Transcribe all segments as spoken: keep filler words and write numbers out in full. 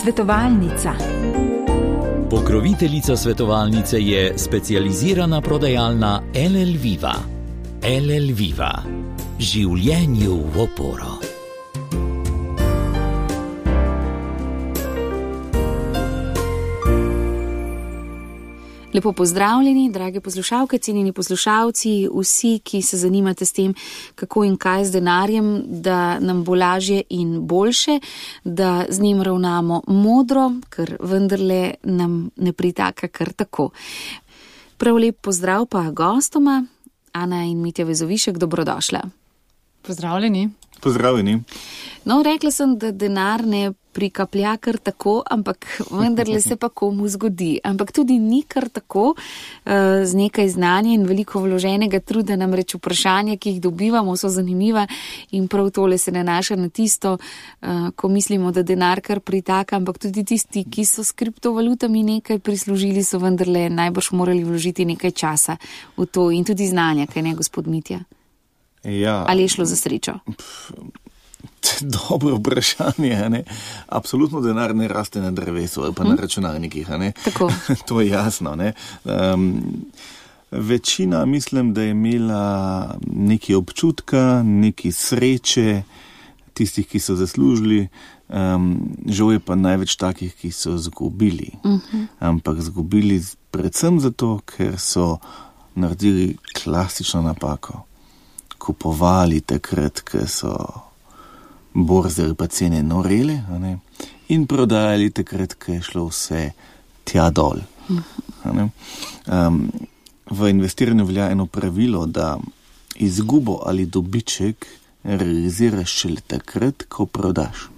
Svetovalnica. Pokroviteljica svetovalnice je specializirana prodajalna L L Viva. L L Viva. Življenju v oporo. Lepo pozdravljeni, drage poslušalke, cenjeni poslušalci, vsi, ki se zanimate s tem, kako in kaj z denarjem, da nam bo lažje in boljše, da z njim ravnamo modro, ker vendarle nam ne pritaka kar tako. Prav lep pozdrav pa gostoma, Ana in Mitja Vezovišek, dobrodošla. Pozdravljeni. Pozdravljeni. No, rekla sem, da denar ne prikaplja kar tako, ampak vendarle se pa komu zgodi. Ampak tudi ni kar tako, z nekaj znanja in veliko vloženega truda, namreč vprašanja, ki jih dobivamo, so zanimiva in prav tole se nanaša na tisto, ko mislimo, da denar kar pritaka, ampak tudi tisti, ki so s kriptovalutami nekaj prislužili, so vendarle najbrž morali vložiti nekaj časa v to in tudi znanja, kaj ne, gospod Mitja? Ja. Ali je šlo za srečo? Dobro vprašanje, ne? Absolutno denar ne raste na drevesu ali pa hmm. na računalnikih, ne? Tako. To je jasno, ne? Um, večina, mislim, da je imela neki občutka, neki sreče, tistih, ki so zaslužili, um, žal je pa največ takih, ki so zgubili. Uh-huh. Ampak zgubili predvsem zato, ker so naredili klasično napako. Kupovali takrat, ko so borze ali pa cene norele, ne? In prodajali takrat, ko je šlo vse tja dol. Um, v investiranju velja eno pravilo, da izgubo ali dobiček realiziraš šele takrat, ko prodaš.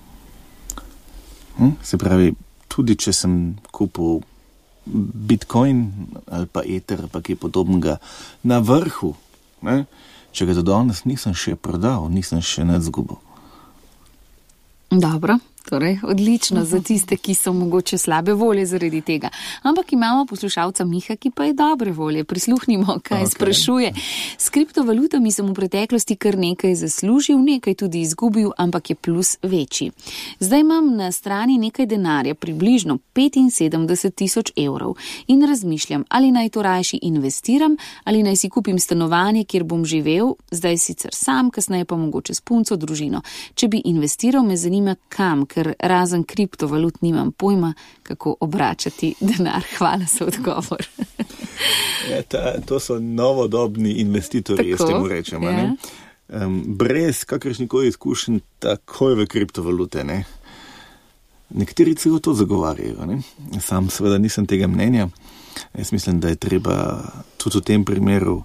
Hm? Se pravi, tudi če sem kupil Bitcoin ali pa Ether ali pa kaj podobnega na vrhu, ne? Če ga do danes nisem še prodal, nisem še nič zgubil. Dobro, torej odlično za tiste, ki so mogoče slabe volje zaradi tega. Ampak imamo poslušalca Miha, ki pa je dobre volje. Prisluhnimo, kaj okay. sprašuje. S kriptovalutami sem v preteklosti kar nekaj zaslužil, nekaj tudi izgubil, ampak je plus večji. Zdaj imam na strani nekaj denarja, približno petinsedemdeset tisoč evrov in razmišljam, ali naj to rajši investiram, ali naj si kupim stanovanje, kjer bom živel, zdaj sicer sam, kasneje pa mogoče s punco, družino. Če bi investiral, me zanima kam, ker razen kriptovalut nimam pojma, kako obračati denar. Hvala za odgovor. Ja, ta, to so novodobni investitorji, jaz temu rečem. Ja. Ne? Um, brez kakršnikoli izkušenj takoj v kriptovalute. Ne? Nekateri celo to zagovarjajo. Ne? Sam seveda nisem tega mnenja. Jaz mislim, da je treba tudi v tem primeru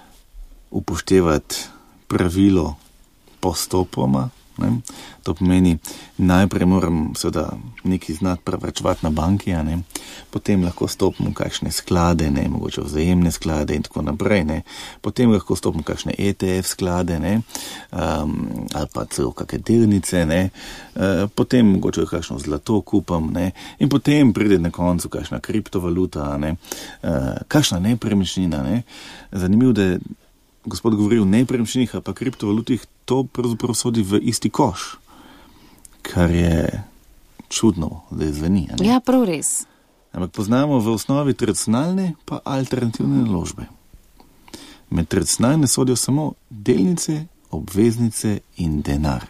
upoštevati pravilo postopoma. Ne? To pomeni, najprej moram seveda nekaj znati prevračevati na banki, ne? Potem lahko stopim v kakšne sklade, ne? Mogoče vzajemne sklade in tako naprej. Ne? Potem lahko stopim v kakšne E T F sklade, ne? Um, ali pa celo kakšne delnice, ne? Uh, potem mogoče kakšno zlato kupam, ne? In potem pride na koncu kakšna kriptovaluta, ne? Uh, kakšna nepremičnina. Ne? Zanimivo, da je gospod govori o nepremičninih, pa kriptovalutih, to pravzaprav sodi v isti koš, kar je čudno, da je zveni. Ne? Ja, prav res. Ampak poznamo v osnovi tradicionalne pa alternativne naložbe. Med tradicionalne sodijo samo delnice, obveznice in denar.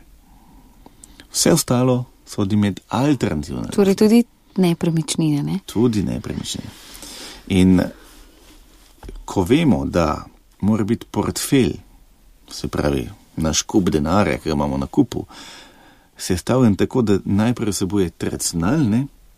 Vse ostalo sodi med alternativne. Torej tudi nepremičnine, ne? Tudi nepremičnine. In ko vemo, da mora biti portfelj, se pravi naš kup denarja, ki ga imamo na kupu, sestavljen tako, da najprej vsebuje tradicionalne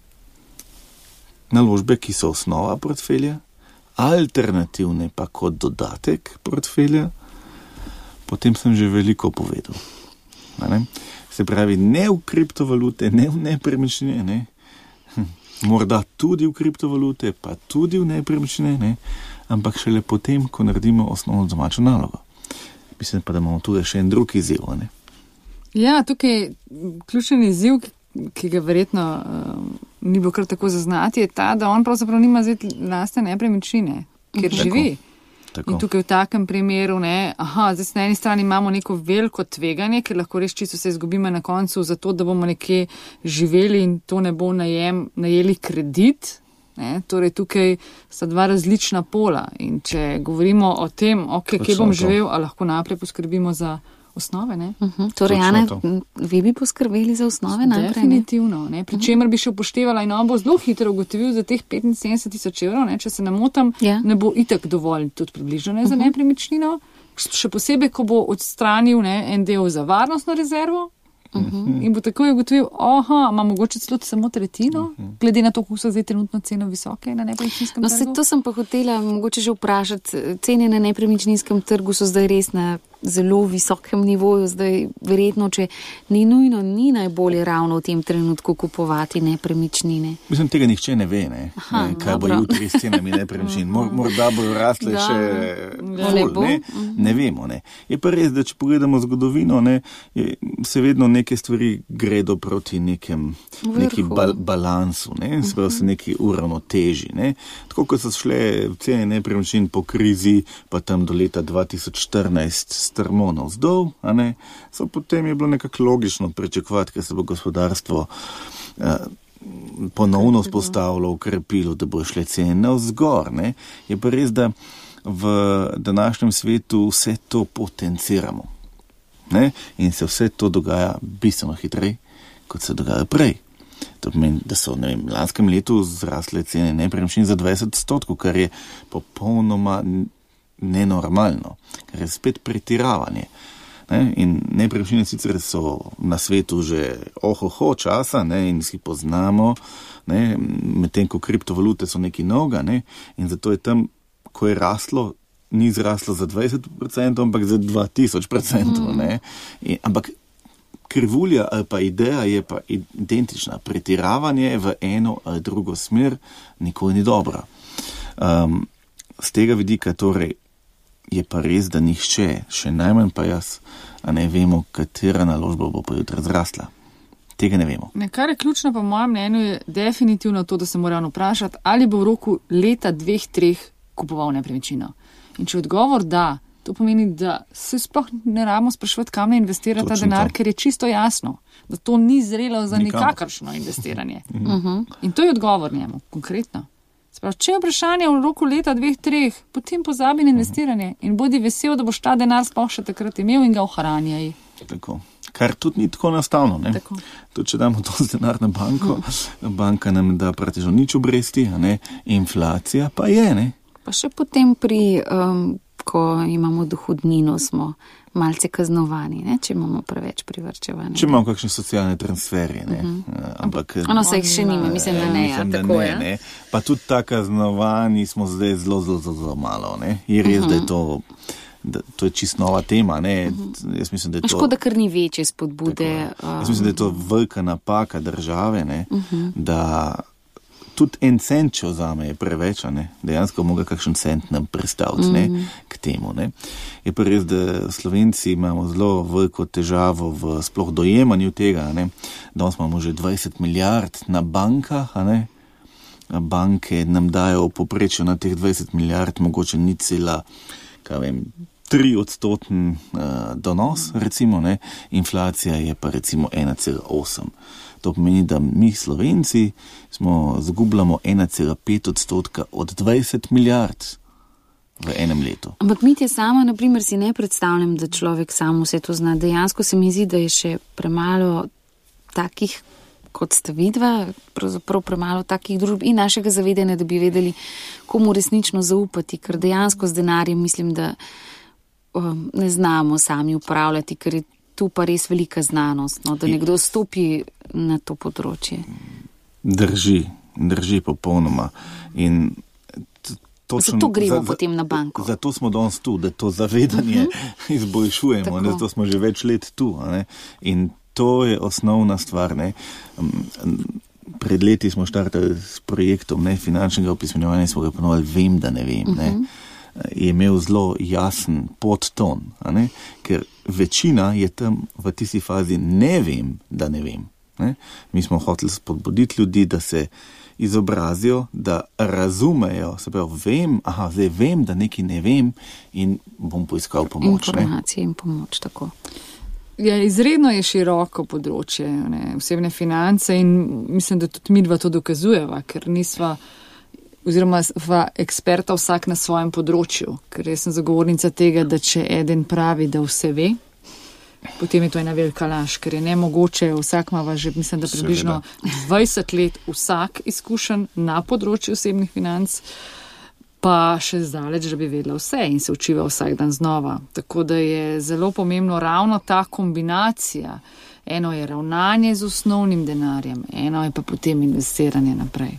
naložbe, ki so osnova portfelja, alternativne pa kot dodatek portfelja, potem sem že veliko povedal. Ne? Se pravi, ne v kriptovalute, ne v nepremičnine, ne? Morda tudi v kriptovalute, pa tudi v nepremičnine, ne? Ampak šele potem, ko naredimo osnovno domačo nalogo. Mislim pa, da imamo tudi še en drug izziv, ne? Ja, tukaj ključen izziv, ki ga verjetno uh, ni bilo kar tako zaznati, je ta, da on pravzaprav nima zdaj lastne nepremičnine, kjer tako. živi. Tako. In tukaj v takem primeru, ne, aha, zdaj na eni strani imamo neko veliko tveganje, ker lahko res čisto se izgubimo na koncu zato, da bomo nekje živeli in to ne bo najem, najeli kredit. Ne, torej tukaj sta dva različna pola in če govorimo o tem, ok, kje bom živel, a lahko naprej poskrbimo za osnove, ne? Uh-huh. Torej, Jane, vi bi poskrbeli za osnove najprej? Definitivno, ne? Pri čemer bi še upoštevala in on bo zelo hitro ugotovil za teh petinsedemdeset tisoč evrov, ne? Če se ne motam, ja. Ne bo itak dovolj tudi približno ne, za uh-huh. nepremičnino, še posebej, ko bo odstranil ne, en del za varnostno rezervo. Uh-huh. In bo takoj ugotovil, aha, ima mogoče celo samo tretjino, uh-huh. glede na to, kako so zdaj trenutno cene visoke na nepremičninskem no, trgu. No, se to sem pa hotela mogoče že vprašati. Cene na nepremičninskem trgu so zdaj res na zelo visokem nivoju, zdaj verjetno, če ni nujno, ni najbolje ravno v tem trenutku kupovati nepremičnine. Mislim, tega nihče ne ve, ne, Aha, ne kaj bo jutri s cenami nepremičnin. Mor, morda bojo rasle da, še da, ful, ne, ne vemo, ne. Je pa res, da če pogledamo zgodovino, ne, je, se vedno neke stvari gredo proti nekem, neki bal, balansu, ne, se pravi se neki uravnoteži, ne. Tako, ko so šle cene nepremičnin po krizi, pa tam do leta dva tisoč štirinajst strmo navzdol, a ne, so potem je bilo nekako logično pričakovati, ker se bo gospodarstvo eh, ponovno vzpostavilo, ukrepilo, da bo šle cene navzgor, ne. Je pa res, da v današnjem svetu vse to potenciramo, ne, in se vse to dogaja bistveno hitreje, kot se dogaja prej. To pomeni, da so, ne vem, v lanskem letu zrasle cene nepremičnin za dvajset odstotkov, kar je popolnoma nenormalno, ker je spet pretiravanje. Ne? In nepremičnine sicer so na svetu že ohoho časa, ne? In si poznamo, ne? Medtem ko kriptovalute so neki novega, ne? In zato je tam, ko je raslo, ni zraslo za dvajset procentov, ampak za dva tisoč procentov. Ne? In, ampak krivulja ali pa ideja je pa identična. Pretiravanje v eno ali drugo smer nikoli ni dobra. Um, z tega vidika torej je pa res, da nihče, še najmanj pa jaz, a ne vemo, katera naložba bo pa jutri zrasla. Tega ne vemo. Ne, kar je ključno po mojem mnenju je definitivno to, da se moramo vprašati, ali bo v roku leta, dveh, treh kupoval nepremičnino. In če odgovor da, to pomeni, da se sploh ne rabimo spraševati, kam ne investira ta denar, to. Ker je čisto jasno, da to ni zrelo za Nikam. Nikakršno investiranje. uh-huh. In to je odgovor njemu, konkretno. Sprav, če je vprašanje v roku leta, dveh, treh, potem pozabi na investiranje in bodi vesel, da boš ta denar sploh še takrat imel in ga ohranjaj. Tako. Kar tudi ni tako enostavno, ne? Tako. Tudi, če damo to denar na banko, hmm. banka nam da praktično nič obresti, a ne? Inflacija pa je, ne? Pa še potem pri, um, ko imamo dohodnino, smo malce kaznovani, ne? Če imamo preveč privrčevanja. Če imamo kakšne socialne transferje, ne. Uh-huh. Ampak... Ono se jih še nima, mislim, da ne, mislim, ja, tako ne, je. Ne. Pa tudi ta kaznovani smo zdaj zelo, zelo, zelo malo, ne. Je res, uh-huh. da je to, da, to je čisto nova tema, ne. Uh-huh. Jaz mislim, da je to... Škoda, ker ni večje spodbude. Uh, Jaz mislim, da je to velika napaka države, ne, uh-huh. da... Tudi en cent, če vzame, je preveč, ne? Dejansko moga kakšen cent nam predstaviti, ne? Mm. K temu, ne? Je pa res, da Slovenci imamo zelo veliko težavo v sploh dojemanju tega, ne? Danes imamo že dvajset milijard na bankah, a ne? Banke nam dajo v povprečju na teh dvajset milijard, mogoče ni cela, kaj vem, tri odstoten uh, donos, recimo, ne? Inflacija je pa recimo ena cela osem. To pomeni, da mi Slovenci smo zgubljamo ena cela pet odstotka od dvajset milijard v enem letu. Ampak mi te sama, na primer, si ne predstavljam, da človek sam vse to zna. Dejansko se mi zdi, da je še premalo takih, kot sta vidva, pravzaprav premalo takih družb in našega zavedanja, da bi vedeli, komu resnično zaupati, ker dejansko z denarjem mislim, da um, ne znamo sami upravljati, ker je tu pa res velika znanost, no, da nekdo stopi na to področje. Drži, drži popolnoma. In točno, zato gremo za, potem na banko. Zato smo danes tu, da to zavedanje uh-huh. izboljšujemo, da smo že več let tu. Ne? In to je osnovna stvar. Ne? Pred leti smo štartali s projektom ne, finančnega opismenjevanja, smo ga ponovali, vem, da ne vem. Ne? Uh-huh. Je imel zelo jasen podton, a ne? Ker večina je tam v tisti fazi ne vem, da ne vem. Ne? Mi smo hoteli spodbuditi ljudi, da se izobrazijo, da razumejo, se pravi, vem, aha, zdaj vem, da nekaj ne vem in bom poiskal pomoč. Informacije in pomoč, tako. Ja, izredno je široko področje, ne, osebne finance in mislim, da tudi midva to dokazujeva, ker nisva, oziroma sva eksperta vsak na svojem področju, ker jaz sem zagovornica tega, da če eden pravi, da vse ve, potem je to ena velika laž, ker je nemogoče, vsak ima že, mislim, da približno dvajset let vsak izkušen na področju osebnih financ, pa še zdaleč, da bi vedela vse in se učiva vsak dan znova. Tako da je zelo pomembno ravno ta kombinacija. Eno je ravnanje z osnovnim denarjem, eno je pa potem investiranje naprej.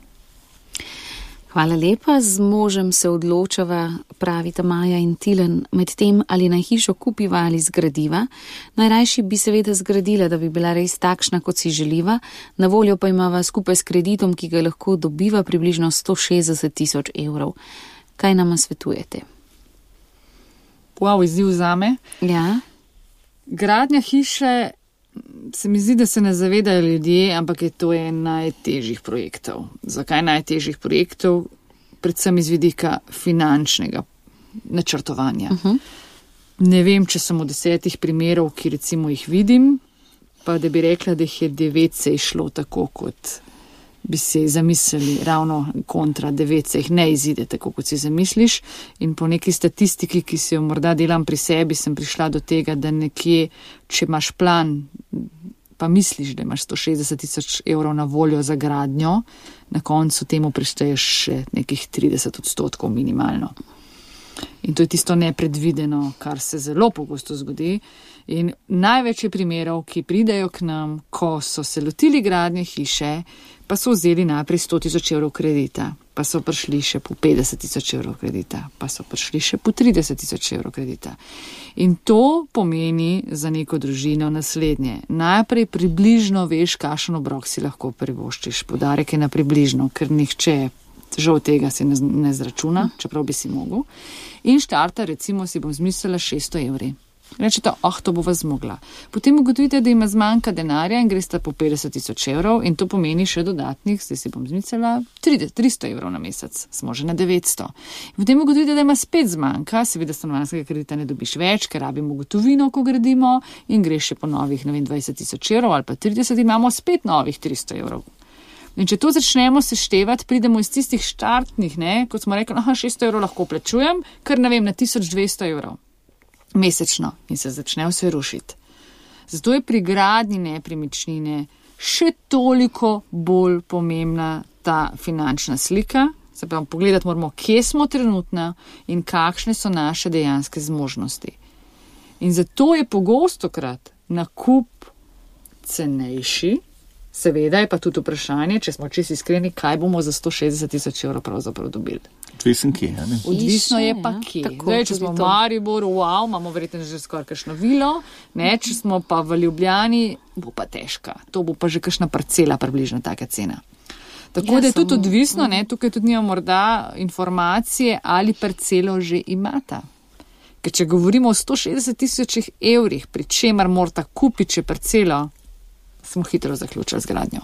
Hvala lepa, z možem se odločava, pravita Maja in Tilen, med tem, ali naj hišo kupiva ali zgradiva. Najrajši bi seveda zgradila, da bi bila res takšna, kot si želiva, na voljo pa imava skupaj s kreditom, ki ga lahko dobiva, približno sto šestdeset tisoč evrov. Kaj nama svetujete? Wow, izziv zame. Ja. Gradnja hiše, se mi zdi, da se ne zavedajo ljudje, ampak je to en najtežjih projektov. Zakaj najtežjih projektov? Predvsem iz vidika finančnega načrtovanja. Uh-huh. Ne vem, če sem v desetih primerov, ki recimo jih vidim, pa da bi rekla, da jih je devet se išlo tako, kot bi si zamislili, ravno kontra devet se jih ne izide tako, kot si zamisliš. In po neki statistiki, ki si jo morda delam pri sebi, sem prišla do tega, da nekje, če imaš plan, pa misliš, da imaš sto šestdeset tisoč evrov na voljo za gradnjo, na koncu temu prišteješ še nekih trideset odstotkov minimalno. In to je tisto nepredvideno, kar se zelo pogosto zgodi. In največ je primerov, ki pridejo k nam, ko so se lotili gradnje hiše, pa so vzeli najprej sto tisoč evrov kredita, pa so prišli še po petdeset tisoč evrov kredita, pa so prišli še po trideset tisoč evrov kredita. In to pomeni za neko družino naslednje. Najprej približno veš, kakšen obrok si lahko privoščiš. Poudarek je na približno, ker nihče žal tega si ne, ne zračuna, čeprav bi si mogel. In štarta, recimo, si bom zmislila šeststo evri. Rečete, oh, to bova zmogla. Potem ugotovite, da ima zmanjka denarja in greste po petdeset tisoč evrov in to pomeni še dodatnih, zdaj si bom zmislila, tristo evrov na mesec, smo že na devetsto. In potem ugotovite, da ima spet zmanjka, seveda stanovanjskega kredita ne dobiš več, ker rabimo gotovino, ko gradimo in greš še po novih, ne vem, dvajset tisoč evrov ali pa trideset, imamo spet novih tristo evrov. In če to začnemo seštevati, pridemo iz tistih štartnih, ne, kot smo rekli, aha, šeststo evrov lahko plačujem, ker ne vem, na tisoč dvesto evrov mesečno in se začne vse rušiti. Zato je pri gradnji nepremičnine še toliko bolj pomembna ta finančna slika. Se pravi, pogledati moramo, kje smo trenutno in kakšne so naše dejanske zmožnosti. In zato je pogostokrat nakup cenejši. Seveda je pa tudi vprašanje, če smo čisto iskreni, kaj bomo za sto šestdeset tisoč evrov pravzaprav dobili. Odvisno kje, ne? Odvisno je pa kje. Zdaj, če smo v Mariboru, wow, imamo verjetno že skoraj kakšno vilo, ne, če smo pa v Ljubljani, bo pa težka. To bo pa že kakšna parcela, približno taka cena. Tako ja, da je tudi samo odvisno, ne, tukaj tudi nimamo morda informacije, ali parcelo že imata. Ker če govorimo o sto šestdeset tisočih evrih, pri čemer morata kupiti še parcelo, smo hitro zaključili z gradnjo.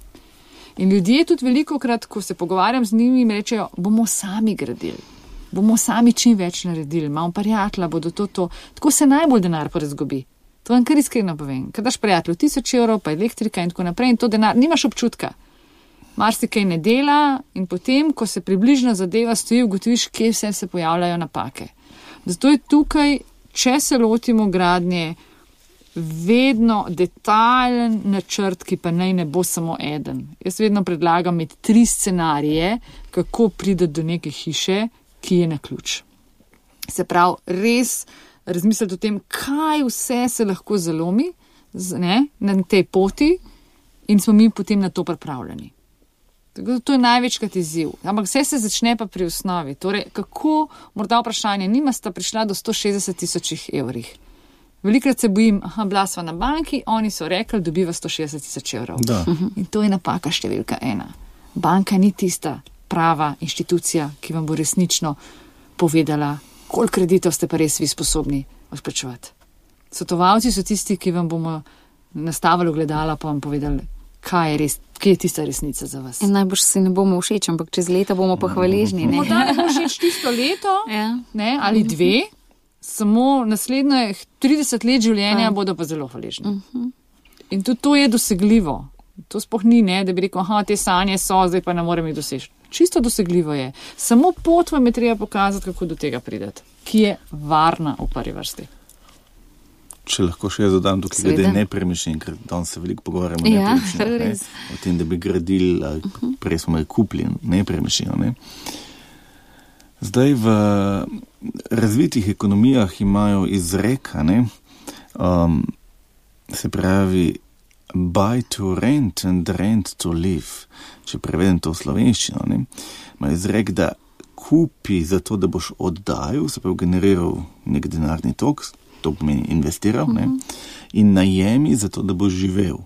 In ljudje tudi veliko krat, ko se pogovarjam z njimi, mi rečejo, bomo sami gradili, bomo sami čim več naredili, imamo prijatelja, bodo to, to. Tako se najbolj denar porazgobi. To vam kar iskreno povem. Kad daš prijatelju tisoč evrov, pa elektrika in tako naprej in to denar, nimaš občutka. Marsikaj ne dela in potem, ko se približno zadeva stoji, ugotoviš, kje vse se pojavljajo napake. Zato je tukaj, če se lotimo gradnje, vedno detajlen načrt, ki pa naj ne bo samo eden. Jaz vedno predlagam med tri scenarije, kako priti do neke hiše, ki je na ključ. Se pravi, res razmisliti o tem, kaj vse se lahko zalomi, ne, na tej poti in smo mi potem na to pripravljeni. Tako, to je največkrat izziv. Ampak vse se začne pa pri osnovi. Torej, kako, morda vprašanje, nima sta prišla do sto šestdeset tisočih evrih. Velikrat se bojim, aha, bila sva na banki, oni so rekli, dobiva sto šestdeset tisoč evrov. Da. In to je napaka številka ena. Banka ni tista prava inštitucija, ki vam bo resnično povedala, koliko kreditov ste pa res vi sposobni odplačevati. Svetovalci so tisti, ki vam bomo nastavili ogledala, pa vam povedali, kaj je res, kje je tista resnica za vas. In najbolj se ne bomo všeč, ampak čez leta bomo pa hvaležni. Ne? Morda ne bo všeč tisto leto, Ja. ne, ali dve, samo naslednje trideset let življenja bodo pa zelo hvaležni. In tudi to je dosegljivo. To sploh ni, ne, da bi rekel, aha, te sanje so, zdaj pa ne morem jih doseči. Čisto dosegljivo je. Samo pot vam je treba pokazati, kako do tega prideti, ki je varna v prvi vrsti. Če lahko še jaz dodam tukaj Seveda. glede nepremičnin, ker danes se veliko pogovarjamo o Ja, nepremičninah, ne, res. o tem, da bi gradili, ali prej smo jih kupili nepremičnino. Ne. Zdaj v razvitih ekonomijah imajo izreka, ne, um, se pravi buy to rent and rent to live. Če prevedem to v slovenščino, ne, ima izrek, da kupi zato, da boš oddajal, se pravi generiral nek denarni tok, to pomeni investiral, ne, in najemi zato, da boš živel.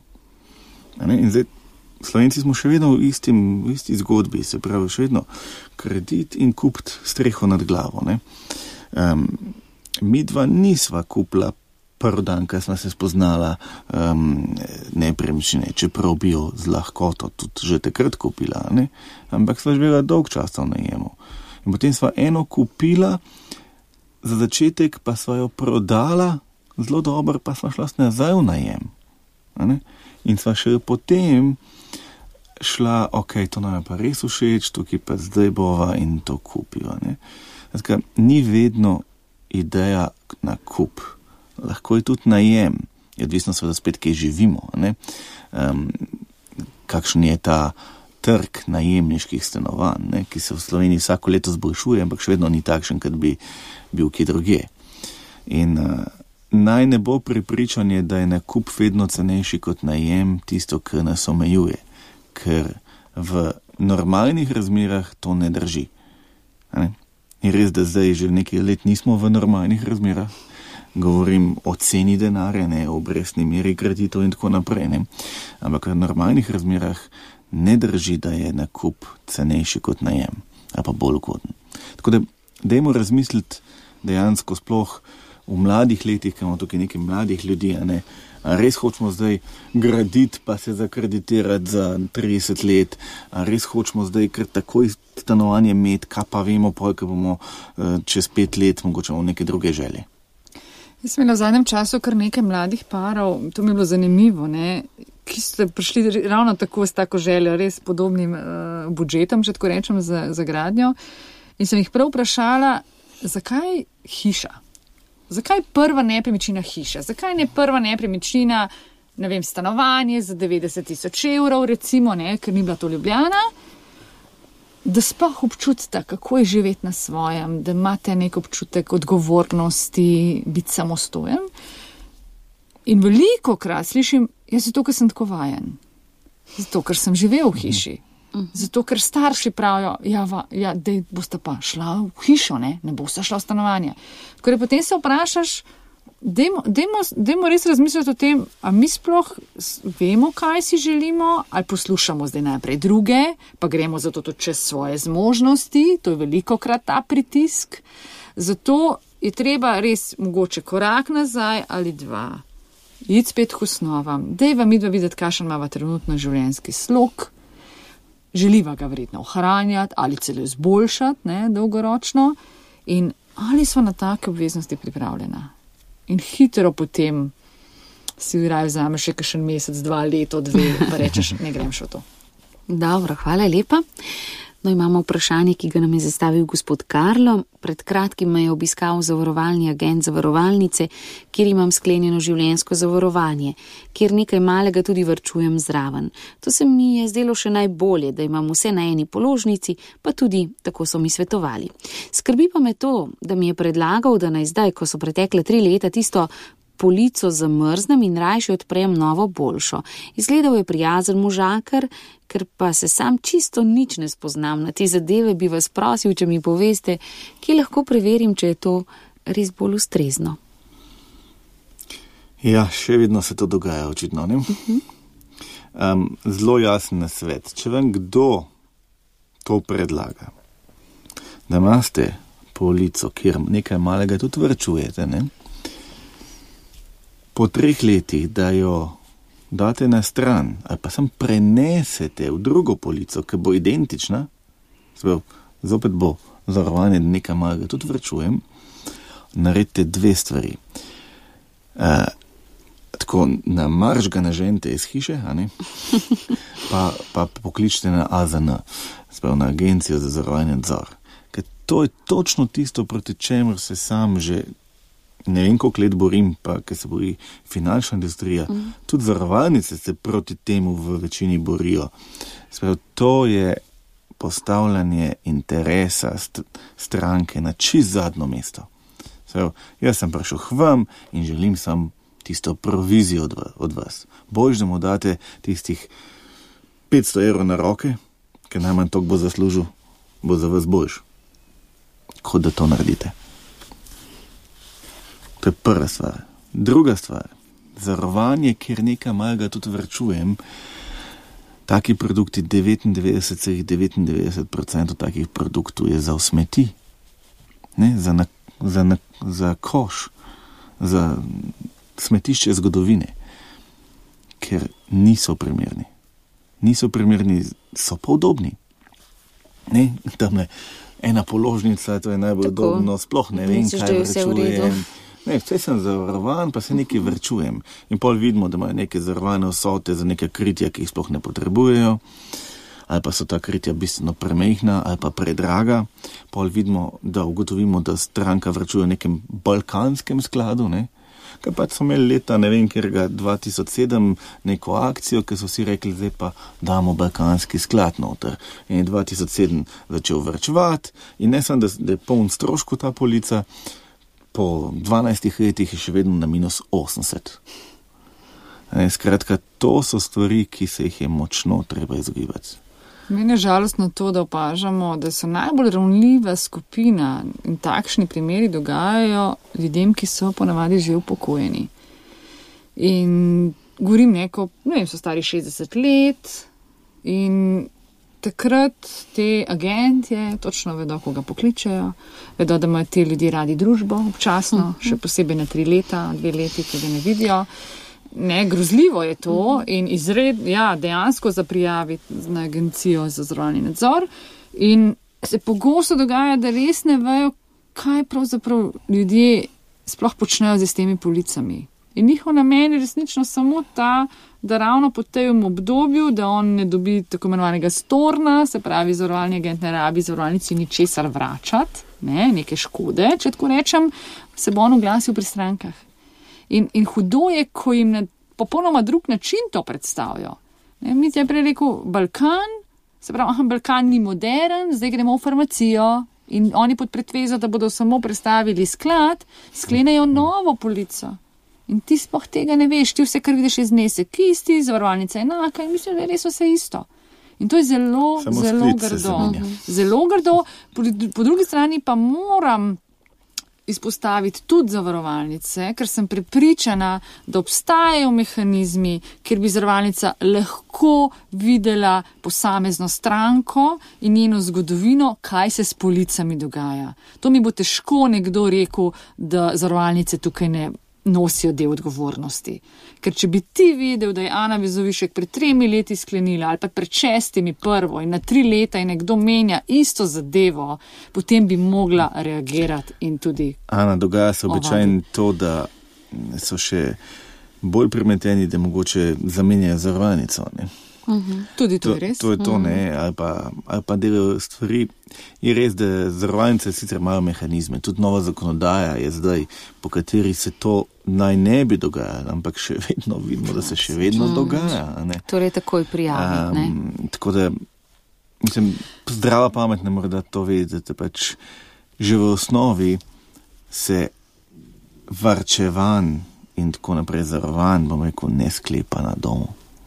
A ne, in zdaj Slovenci smo še vedno v, istim, v isti zgodbi, se pravi še vedno kredit in kupiti streho nad glavo. Ne. Um, mi dva nisva kupila prvi dan, ko sva se spoznala um, nepremičnine, čeprav bi jo z lahkoto tudi že takrat kupila, ne? Ampak sva živela dolg časa v najemu. In potem sva eno kupila, za začetek pa sva jo prodala, zelo dobro pa sva šla nazaj v najem. A ne? In sva še potem šla, ok, to nam je pa res všeč, tukaj pa zdaj bova in to kupiva. Ne? Zdaj, ni vedno ideja na kup. Lahko je tudi najem, je odvisno seveda spet, kje živimo, ne? Um, kakšen je ta trg najemniških stanovanj, ne? Ki se v Sloveniji vsako leto zboljšuje, ampak še vedno ni takšen, kot bi bil kje drugje. In uh, naj ne bo prepričanje, da je nakup vedno cenejši kot najem tisto, kar nas omejuje, ker v normalnih razmerah to ne drži. A ne? In res, da zdaj že nekaj let nismo v normalnih razmerah, govorim o ceni denarja, ne o obrestni meri kreditov in tako naprej, ne. Ampak v normalnih razmerah ne drži, da je nakup cenejši kot najem, ali pa bolj ugoden. Tako da dajmo razmisliti dejansko sploh v mladih letih, ker imamo tukaj nekaj mladih ljudi, a ne, a res hočemo zdaj graditi pa se zakreditirati za trideset let, a res hočemo zdaj kar takoj stanovanje imeti, kaj pa vemo pol, ker bomo uh, čez pet let mogoče v neke druge želje. Jaz sem imela v zadnjem času kar nekaj mladih parov, to mi je bilo zanimivo, ne, ki ste prišli ravno tako s tako željo, res podobnim uh, budžetom, če tako rečem, za, za gradnjo. In sem jih prav vprašala, zakaj hiša? Zakaj prva nepremičnina hiša? Zakaj ne prva nepremičnina, ne vem, stanovanje za devetdeset tisoč evrov, recimo, ne, ker ni bila to Ljubljana? Da sploh občutite, kako je živeti na svojem, da imate nek občutek odgovornosti, biti samostojen. In veliko krat slišim, jaz zato, ker sem tako vajen. Zato, ker sem živel v hiši. Zato, ker starši pravijo, ja, va, ja dej boste pa šla v hišo, ne, ne boste šla v stanovanje. Tako da potem se vprašaš, Dejmo, dejmo, dejmo res razmisliti o tem, a mi sploh vemo, kaj si želimo, ali poslušamo zdaj najprej druge, pa gremo zato tudi čez svoje zmožnosti, to je veliko krat ta pritisk. Zato je treba res mogoče korak nazaj ali dva, iti spet k osnovam, dejva midva videti, kakšen imava trenutno življenjski slog, želiva ga verjetno ohranjati ali celo izboljšati, ne, dolgoročno, in ali smo na take obveznosti pripravljena. In hitro potem si raje vzameš še kakšen mesec, dva, leto, dve, pa rečeš, ne grem še v to. Dobro, hvala lepa. No, imamo vprašanje, ki ga nam je zastavil gospod Karlo. Pred kratkim me je obiskal zavarovalni agent zavarovalnice, kjer imam sklenjeno življenjsko zavarovanje, kjer nekaj malega tudi varčujem zraven. To se mi je zdelo še najbolje, da imam vse na eni položnici, pa tudi tako so mi svetovali. Skrbi pa me to, da mi je predlagal, da naj zdaj, ko so pretekle tri leta, tisto polico zamrznem in rajši odprem novo boljšo. Izgledal je prijazen možakar, ker pa se sam čisto nič ne spoznam na te zadeve, bi vas prosil, če mi poveste, kje lahko preverim, če je to res bolj ustrezno. Ja, še vedno se to dogaja, očitno, ne? Um, zelo jasen nasvet. Če vam kdo to predlaga, da imate polico, kjer nekaj malega tudi varčujete, ne? Po treh letih, da jo date na stran ali pa sam prenesete v drugo polico, ki bo identična, sprav, zopet bo zavarovanje nekaj malega, tudi vračujem, naredite dve stvari. Uh, tako na marš ga naženite iz hiše, a ne? Pa, pa pokličite na A Z N, sprav, na Agencijo za zavarovanje nadzor. Ker to je točno tisto, proti čemer se sam že ne vem, koliko let borim, pa ker se bori finančna industrija, mm. tudi zavarovalnice se proti temu v večini borijo. Sprav, to je postavljanje interesa st- stranke na čist zadnjo mesto. Sprav, jaz sem prišel k vam in želim sam tisto provizijo od, od vas. Boljš, da mu date tistih petsto evrov na roke, ker najmanj toliko bo zaslužil, bo za vas boljš. Kot da to naredite. To je prva stvar. Druga stvar, zavarovanje, kjer nekaj malega tudi vrčujem, taki produkti, devetindevetdeset celih devetindevetdeset procent takih produktov je za smeti, ne, za, na, za, na, za koš, za smetišče zgodovine, ker niso primerni. Niso primerni, so pa udobni. Ne, tam je ena položnica, to je najbolj Tako. udobno, sploh ne vem, Misliš, kaj vrčujem. Ne, vse sem zavarovan, pa se nekaj vrčujem. In pol vidimo, da imajo neke zavarovane vsote za neke kritja, ki jih sploh ne potrebujejo, ali pa so ta kritja bistveno premehna, ali pa predraga. Pol vidimo, da ugotovimo, da stranka vrčuje v nekem balkanskem skladu, ne? Ker pač so imeli leta, ne vem, kjerga dva tisoč sedem neko akcijo, ker so si rekli, zdaj pa damo balkanski sklad noter. In je dva tisoč sedem začel vrčevati in ne samo, da, da je poln stroško ta polica, po dvanajstih letih je še vedno na minus osemdeset. E, skratka, to so stvari, ki se jih je močno treba izogibati. Meni je žalostno to, da opažamo, da so najbolj ravnljiva skupina in takšni primeri dogajajo ljudem, ki so ponavadi že upokojeni. In govorim neko, ne vem, so stari šestdeset let in takrat te agentje točno vedo, koga pokličejo, vedo, da imajo te ljudi radi družbo občasno, uh -huh. še posebej na tri leta, dve leti, ki ga ne vidijo. Ne, grozljivo je to uh -huh. in izred, ja, dejansko zaprijaviti na agencijo za zavarovalni nadzor in se pogosto dogaja, da res ne vejo, kaj pravzaprav ljudje sploh počnejo z temi policami. In njihov namen je resnično samo ta, da ravno po tem obdobju, da on ne dobi tako imenovanega storna, se pravi, zavarovalni agent ne rabi zavarovalnici ničesar vračati, ne, neke škode, če tako rečem, se bo on oglasil pri strankah. In, in hudo je, ko jim na popolnoma drug način to predstavijo. Ne, mi je prej rekel, Balkan, se pravi, aha, Balkan ni modern, zdaj gremo v farmacijo in oni pod pretvezo, da bodo samo predstavili sklad, sklenejo novo polico. In ti sploh tega ne veš, ti vse, kar vidiš, je znesek isti, zavarovalnica enaka in mislim, da je res vse isto. In to je zelo, Samo zelo grdo. Zelo grdo, po, po drugi strani pa moram izpostaviti tudi zavarovalnice, ker sem prepričana, da obstajajo mehanizmi, kjer bi zavarovalnica lahko videla posamezno stranko in njeno zgodovino, kaj se s policami dogaja. To mi bo težko nekdo rekel, da zavarovalnice tukaj ne nosijo del odgovornosti. Ker če bi ti videl, da je Ana Vezovišek pred tremi leti sklenila ali pa pred šestimi prvo in na tri leta in nekdo menja isto zadevo, potem bi mogla reagirati in tudi Ana, dogaja se običajno to, da so še bolj premeteni, da mogoče zamenjajo zavarovalnico, ne? Uh-huh. Tudi to, to je res. To je to, uh-huh. ne, ali pa, ali pa delajo stvari. Je res, da zavarovalnice sicer imajo mehanizme, tudi nova zakonodaja je zdaj, po kateri se to naj ne bi dogajalo, ampak še vedno vidimo, da se še vedno uh-huh. dogaja. Ne? Torej takoj prijaviti, ne? Um, tako da, mislim, zdrava pamet ne mora to vedeti, da pač že v osnovi se varčevan in tako naprej zavarovan, bom rekel, ne sklepa na domu.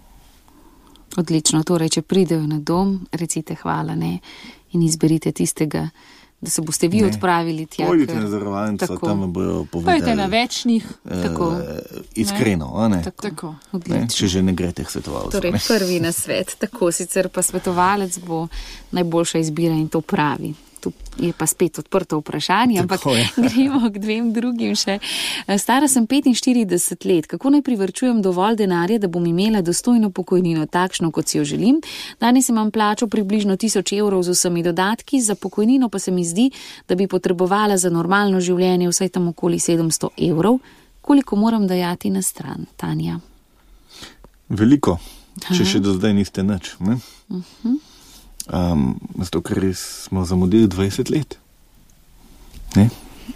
Odlično, torej, če pridejo na dom, recite hvala, ne, in izberite tistega, da se boste vi ne. odpravili tja. Pojdite na zavarovalnico, tam vam bojo povedali. Pojdite na večnih. Eh, tako. Iskreno, a ne? Tako, tako. Ne? Če že ne grete k svetovalcu. Torej, prvi na svet, tako, sicer pa svetovalec bo najboljša izbira in to pravi. tu je pa spet odprto vprašanje, ampak gremo k dvem drugim še. Stara sem petinštirideset let, kako naj privrčujem dovolj denarja, da bom imela dostojno pokojnino, takšno, kot si jo želim. Danes imam plačo približno tisoč evrov z vsemi dodatki, za pokojnino pa se mi zdi, da bi potrebovala za normalno življenje vsaj tam okoli sedemsto evrov. Koliko moram dajati na stran, Tanja? Veliko, če še do zdaj niste nič. Ne? Uh-huh. Um, zato, ker smo zamudili dvajset let. Ne?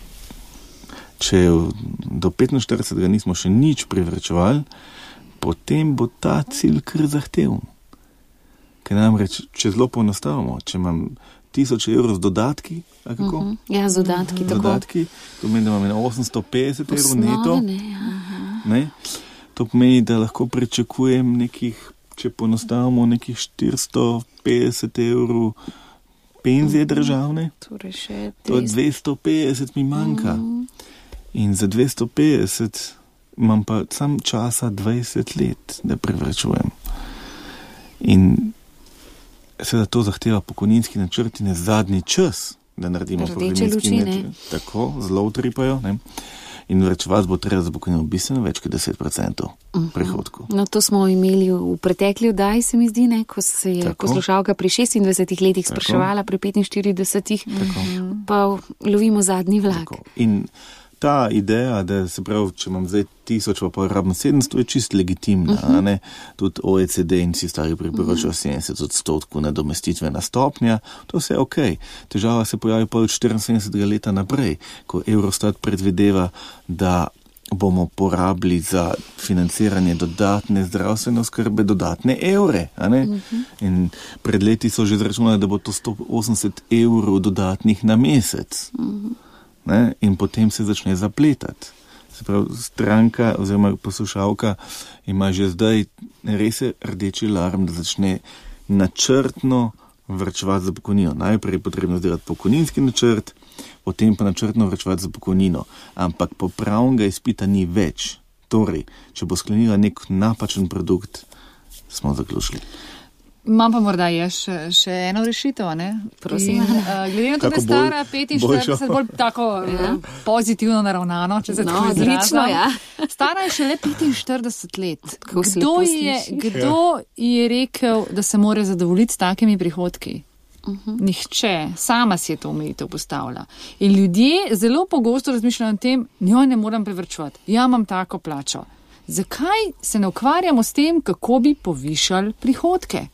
Če do petinštiridesetega nismo še nič privrčevali, potem bo ta cilj kar zahteven. Ker namreč, če zelo poenostavimo, če imam tisoč evrov z dodatki, a kako? Uh-huh. Ja, z dodatki, z tako. Dodatki, to pomeni, da imam osemsto petdeset evrov neto. Ne, aha. Ne? To pomeni, da lahko pričakujem nekih, če poenostavimo, nekih štiristo petdeset evrov penzije državne. Torej še To je dvesto petdeset mi manjka. In za dvesto petdeset imam pa sam časa dvajset let, da privrčujem. In seveda to zahteva pokojninski načrt in je zadnji čas, da naredimo Rdeče pokojninski luči, načrt. Tako, zelo utripajo, ne. In vrčevati bo treba za pokojnino bistveno več kot deset procentov prihodkov. No, to smo imeli v pretekli oddaji, se mi zdi, ne, ko se je Tako. poslušalka pri šestindvajsetih letih Tako. spraševala, pri petinštiridesetih, Tako. pa lovimo zadnji vlak. Tako. In ta ideja, da se pravi, če imam zdaj tisoč, pa porabim sedemsto, je čist legitimna. Uh-huh. A ne? Tudi O E C D in vsi stari priporočajo uh-huh. sedemdeset odstotkov nadomestitvena stopnja, to vse je ok. Težava se pojavi pa od štiriinsedemdesetega leta naprej, ko Eurostat predvideva, da bomo porabili za financiranje dodatne zdravstvene oskrbe dodatne evre. A ne? Uh-huh. In pred leti so že izračunali, da bo to sto osemdeset evrov dodatnih na mesec. Uh-huh. Ne? In potem se začne zapletati. Se pravi, stranka oziroma poslušalka ima že zdaj res rdeči alarm, da začne načrtno vrčevati za pokojnino. Najprej je potrebno zdelati pokojninski načrt, potem pa načrtno vrčevati za pokojnino. Ampak popravnega izpita ni več. Torej, če bo sklenila nek napačen produkt, smo zaključili. Imam pa morda je še, še eno rešitev, ne? Prosim. In, uh, glede na to, da je stara petinštirideset, bolj tako Ja. uh, pozitivno naravnano, če se No, tako odlično, izrazim. ja. Stara je šele petinštirideset let. Tako se Kdo lepo je, sliši. kdo je rekel, da se mora zadovoljiti s takimi prihodki? Uh-huh. Nihče. Sama si je to omejitev postavila. In ljudje zelo pogosto razmišljajo o tem, njoj ne moram prevrčevati. Ja, imam tako plačo. Zakaj se ne ukvarjamo s tem, kako bi povišali prihodke?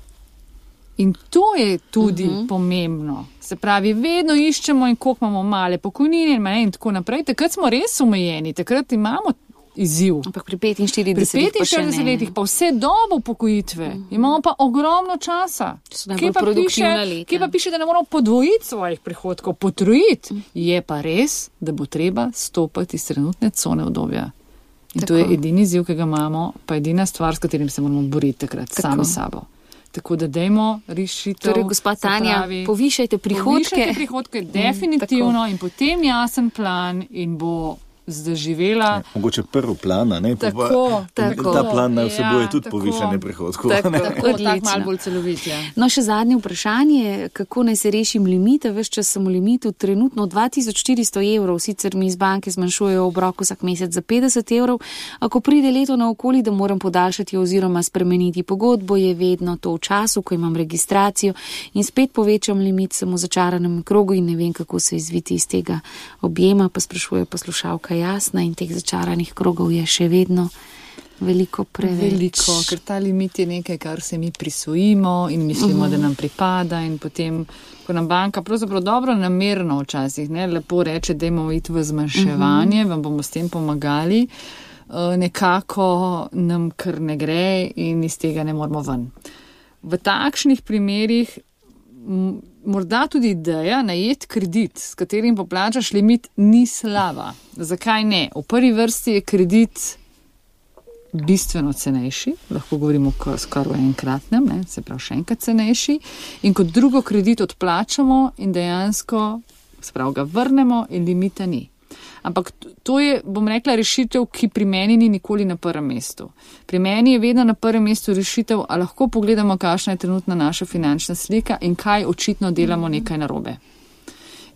In to je tudi uh-huh. pomembno. Se pravi, vedno iščemo in koliko imamo male pokojnine in, in tako naprej. Takrat smo res omejeni, takrat imamo izziv. Ampak pri Pri petinštiridesetih pa še petinštiridesetih ne. letih pa vse dobo pokojitve. Uh-huh. Imamo pa ogromno časa. So najbolj produktivna leta. Kje pa piše, da ne moramo podvojiti svojih prihodkov, potrojiti. Uh-huh. Je pa res, da bo treba stopati iz trenutne cone udobja. In Tako. to je edini izziv, ki ga imamo, pa edina stvar, s katerim se moramo boriti takrat Tako. sami sabo. Tako da dajmo rešitev. Torej, gospa se Tanja, pravi, povišajte prihodke. Povišajte prihodke, definitivno, in potem jasen plan in bo zaživela. Mogoče prvi plan, ne? Tako, pa, tako. Ta plan naj vsebuje Ja, tudi tako. povišanje prihodkov. Tako. ne? Tako, Odlično. tako malo bolj celovit, ja. No, še zadnje vprašanje, kako naj se rešim limita, ves čas sem v limitu, trenutno dva tisoč štiristo evrov, sicer mi iz banke zmanjšujejo obrok vsak mesec za petdeset evrov, ako pride leto na okoli, da moram podaljšati oziroma spremeniti pogodbo, je vedno to v času, ko imam registracijo in spet povečam limit, sem v začaranem krogu in ne vem, kako se izviti iz tega objema, pa sprašuje poslušalka Jasna in teh začaranih krogov je še vedno veliko preveč. Veliko, ker ta limit je nekaj, kar se mi prisvojimo in mislimo, uh-huh. da nam pripada in potem, ko nam banka pravzaprav dobro namerno včasih, ne, lepo reče, dajmo iti v zmanjševanje, uh-huh. vam bomo s tem pomagali, nekako nam kar ne gre in iz tega ne moramo ven. V takšnih primerih morda tudi ideja najeti kredit, s katerim poplačaš limit, ni slaba. Zakaj ne? V prvi vrsti je kredit bistveno cenejši, lahko govorimo skoraj o enkratnem, ne, se pravi še enkrat cenejši, in kot drugo kredit odplačamo in dejansko, se pravi, ga vrnemo in limita ni. Ampak to je, bom rekla, rešitev, ki pri meni ni nikoli na prvem mestu. Pri meni je vedno na prvem mestu rešitev, a lahko pogledamo, kakšna je trenutna naša finančna slika in kaj očitno delamo nekaj narobe.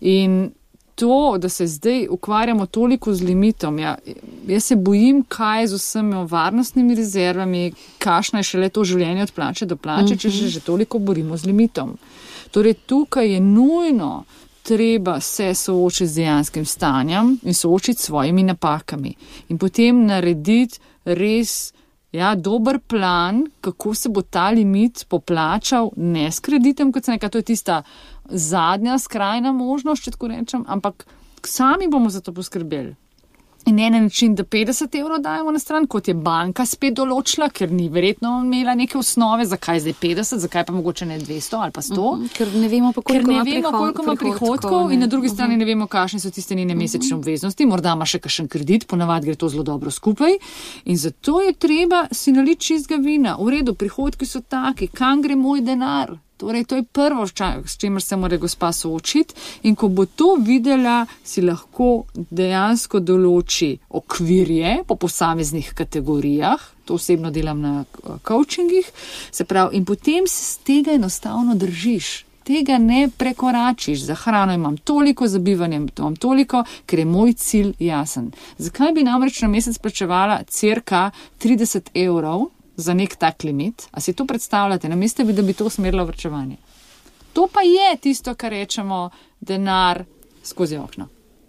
In to, da se zdaj ukvarjamo toliko z limitom, ja, jaz se bojim, kaj z vsemi varnostnimi rezervami, kakšno je šele to življenje od plače do plače, mm-hmm. če se že toliko borimo z limitom. Torej, tukaj je nujno treba se soočiti z dejanskim stanjem in soočiti s svojimi napakami. In potem narediti res ja, dober plan, kako se bo ta limit poplačal, ne s kreditem, kot se nekaj, to je tista zadnja skrajna možnost, če tako rečem, ampak sami bomo za to poskrbeli. In ne na način, da petdeset evrov dajemo na stran, kot je banka spet določila, ker ni verjetno imela neke osnove, zakaj zdaj petdeset, zakaj pa mogoče ne dvesto ali pa sto. Uh-huh, ker ne vemo, pa koliko ima prihodkov, prihodkov in na drugi uh-huh. strani ne vemo, kakšne so tiste njene mesečne uh-huh. obveznosti, morda ima še kakšen kredit, ponavadi gre to zelo dobro skupaj. In zato je treba si naliti čistega vina. V redu, prihodki so taki, kam gre moj denar? Torej, to je prvo, s čimer se mora gospa soočiti in ko bo to videla, si lahko dejansko določi okvirje po posameznih kategorijah, to osebno delam na coachingih, se pravi, in potem se z tega enostavno držiš. Tega ne prekoračiš, za hrano imam toliko, za bivanje imam toliko, ker je moj cilj jasen. Zakaj bi namreč na mesec plačevala cirka trideset evrov za nek tak limit? A si to predstavljate? Namesto bi, da bi to usmerilo vrčevanje. To pa je tisto, kar rečemo denar skozi okno.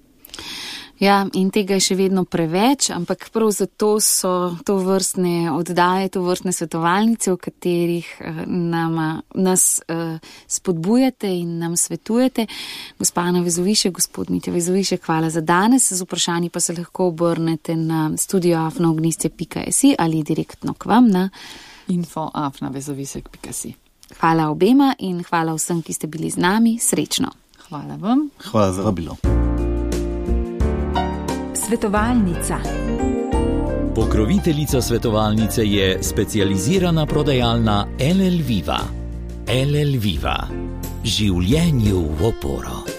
Ja, in tega je še vedno preveč, ampak prav zato so to vrstne oddaje, to vrstne svetovalnice, v katerih nama, nas uh, spodbujate in nam svetujete. Gospa Ana Vezovišek, gospod Mitja Vezovišek, hvala za danes. Z vprašanji pa se lahko obrnete na studio afna ognjišče pika si ali direktno k vam na info afna vezovišek pika si. Hvala obema in hvala vsem, ki ste bili z nami. Srečno. Hvala vam. Hvala za vabilo. Svetovalnica. Pokroviteljica svetovalnice je specializirana prodajalna L L Viva. L L Viva. Življenju v oporo.